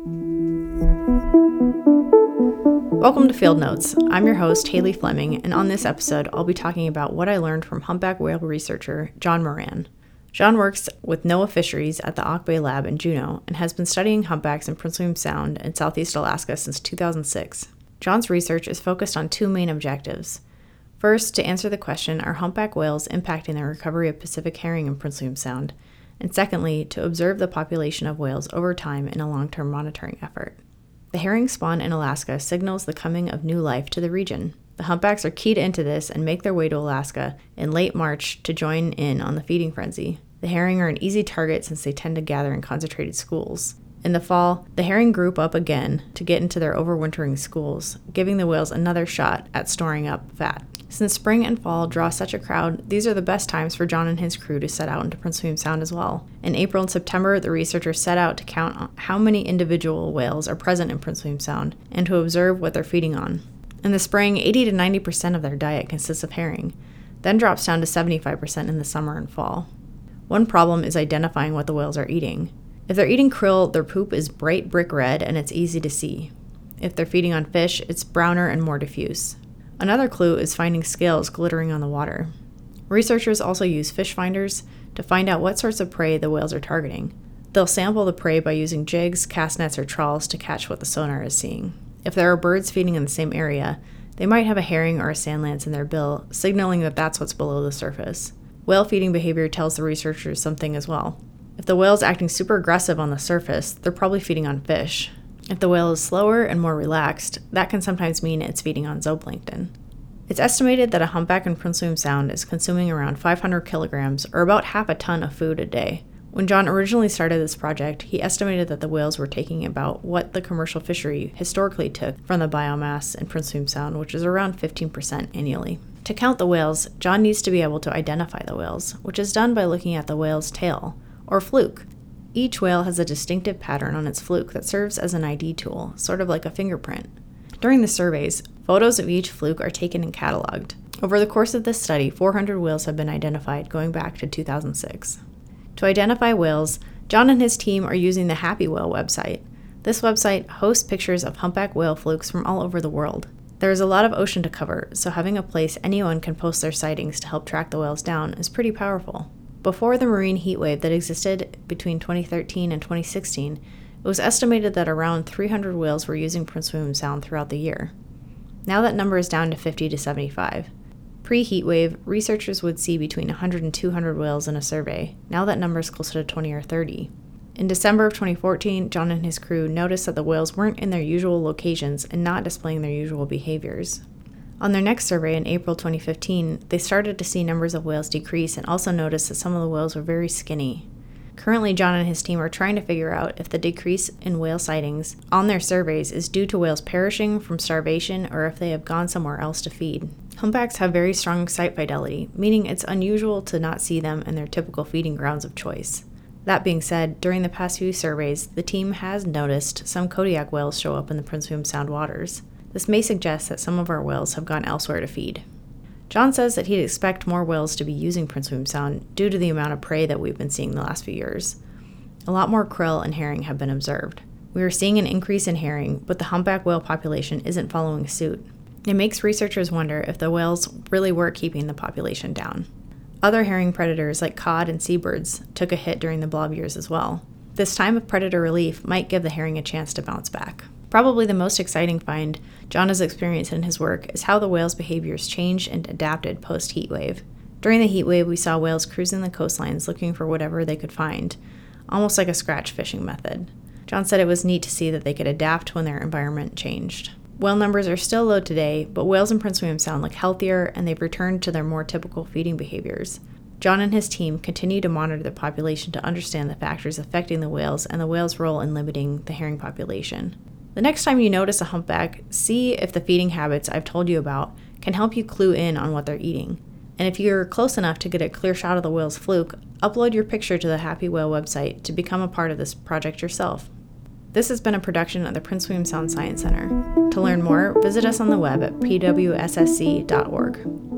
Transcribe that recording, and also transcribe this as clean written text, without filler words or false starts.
Welcome to Field Notes. I'm your host, Haley Fleming, and on this episode, I'll be talking about what I learned from humpback whale researcher John Moran. John works with NOAA Fisheries at the Auk Bay Lab in Juneau and has been studying humpbacks in Prince William Sound and Southeast Alaska since 2006. John's research is focused on two main objectives. First, to answer the question, are humpback whales impacting the recovery of Pacific herring in Prince William Sound? And secondly, to observe the population of whales over time in a long-term monitoring effort. The herring spawn in Alaska signals the coming of new life to the region. The humpbacks are keyed into this and make their way to Alaska in late March to join in on the feeding frenzy. The herring are an easy target since they tend to gather in concentrated schools. In the fall, the herring group up again to get into their overwintering schools, giving the whales another shot at storing up fat. Since spring and fall draw such a crowd, these are the best times for John and his crew to set out into Prince William Sound as well. In April and September, the researchers set out to count how many individual whales are present in Prince William Sound and to observe what they're feeding on. In the spring, 80 to 90% of their diet consists of herring, then drops down to 75% in the summer and fall. One problem is identifying what the whales are eating. If they're eating krill, their poop is bright brick red and it's easy to see. If they're feeding on fish, it's browner and more diffuse. Another clue is finding scales glittering on the water. Researchers also use fish finders to find out what sorts of prey the whales are targeting. They'll sample the prey by using jigs, cast nets, or trawls to catch what the sonar is seeing. If there are birds feeding in the same area, they might have a herring or a sand lance in their bill, signaling that that's what's below the surface. Whale feeding behavior tells the researchers something as well. If the whale's acting super aggressive on the surface, they're probably feeding on fish. If the whale is slower and more relaxed, that can sometimes mean it's feeding on zooplankton. It's estimated that a humpback in Prince William Sound is consuming around 500 kilograms, or about half a ton of food a day. When John originally started this project, he estimated that the whales were taking about what the commercial fishery historically took from the biomass in Prince William Sound, which is around 15% annually. To count the whales, John needs to be able to identify the whales, which is done by looking at the whale's tail, or fluke. Each whale has a distinctive pattern on its fluke that serves as an ID tool, sort of like a fingerprint. During the surveys, photos of each fluke are taken and cataloged. Over the course of this study, 400 whales have been identified going back to 2006. To identify whales, John and his team are using the Happy Whale website. This website hosts pictures of humpback whale flukes from all over the world. There is a lot of ocean to cover, so having a place anyone can post their sightings to help track the whales down is pretty powerful. Before the marine heatwave that existed between 2013 and 2016, it was estimated that around 300 whales were using Prince William Sound throughout the year. Now that number is down to 50 to 75. Pre-heatwave, researchers would see between 100 and 200 whales in a survey. Now that number is closer to 20 or 30. In December of 2014, John and his crew noticed that the whales weren't in their usual locations and not displaying their usual behaviors. On their next survey in April 2015, they started to see numbers of whales decrease and also noticed that some of the whales were very skinny. Currently, John and his team are trying to figure out if the decrease in whale sightings on their surveys is due to whales perishing from starvation or if they have gone somewhere else to feed. Humpbacks have very strong sight fidelity, meaning it's unusual to not see them in their typical feeding grounds of choice. That being said, during the past few surveys, the team has noticed some Kodiak whales show up in the Prince William Sound waters. This may suggest that some of our whales have gone elsewhere to feed. John says that he'd expect more whales to be using Prince William Sound due to the amount of prey that we've been seeing the last few years. A lot more krill and herring have been observed. We are seeing an increase in herring, but the humpback whale population isn't following suit. It makes researchers wonder if the whales really were keeping the population down. Other herring predators like cod and seabirds took a hit during the blob years as well. This time of predator relief might give the herring a chance to bounce back. Probably the most exciting find John has experienced in his work is how the whales' behaviors changed and adapted post-heatwave. During the heatwave, we saw whales cruising the coastlines looking for whatever they could find, almost like a scratch fishing method. John said it was neat to see that they could adapt when their environment changed. Whale numbers are still low today, but whales in Prince William Sound look healthier and they've returned to their more typical feeding behaviors. John and his team continue to monitor the population to understand the factors affecting the whales and the whales' role in limiting the herring population. The next time you notice a humpback, see if the feeding habits I've told you about can help you clue in on what they're eating. And if you're close enough to get a clear shot of the whale's fluke, upload your picture to the Happy Whale website to become a part of this project yourself. This has been a production of the Prince William Sound Science Center. To learn more, visit us on the web at pwssc.org.